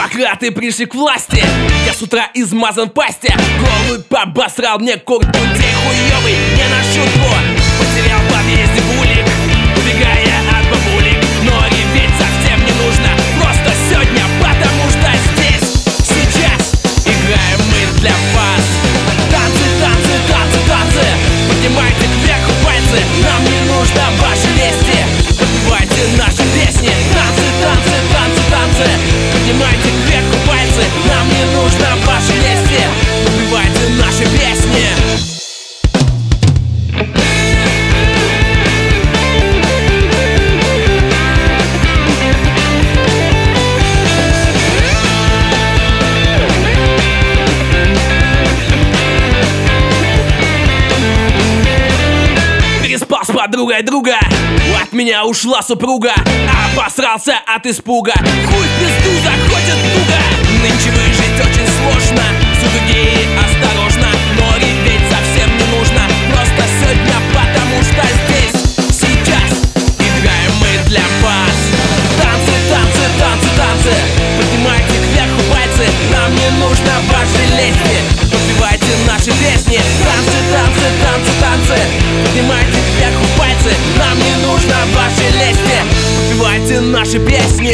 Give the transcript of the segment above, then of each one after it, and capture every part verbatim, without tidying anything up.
Демократы пришли к власти, я с утра измазан в пасте. Голубь обосрал мне куртку, день хуёвый, не на шутку. Потерял в подъезде булик, убегая от бабулик. Но реветь совсем не нужно, просто сегодня, потому что здесь, сейчас играем мы для вас. Танцы, танцы, танцы, танцы, поднимайте кверху пальцы. Нам не нужно ваши лести, подпевайте наши песни. Танцы, танцы, танцы, танцы, поднимайте кверху пальцы. Нам не нужно ваши лести, подпевайте наши песни. С подругой друга, от меня ушла супруга, обосрался от испуга. Хуй в пизду заходит туго. Нынче выжить очень сложно, судьи осторожно, но реветь совсем не нужно, просто сегодня, потому что здесь, сейчас играем мы для вас. Танцы, танцы, танцы, танцы, поднимайте кверху пальцы. Нам не нужно ваши лести, подпевайте наши песни. Танцы, танцы, танцы, танцы, поднимайте кверху пальцы. Нам не нужно ваши лести, подпевайте наши песни.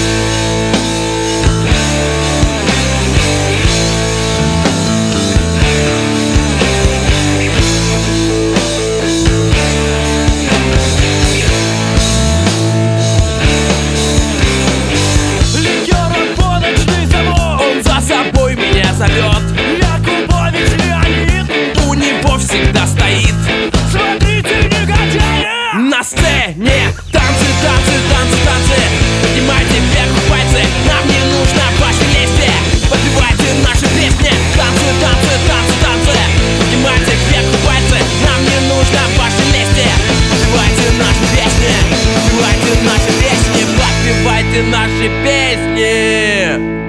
Ликером подочный замок, Он за собой меня зовет, Якубович Леонид. у него всегда стоит Смотрите, негодяи! на сцене. Танцы, танцы, танцы, танцы, поднимайте вверх пальцы. Нам не нужно ваши лести, подпевайте наши песни. Танцы, танцы, танцы, танцы, поднимайте вверх пальцы. Нам не нужно ваши лести, подпевайте наши песни. Подпевайте наши песни, подпевайте наши песни.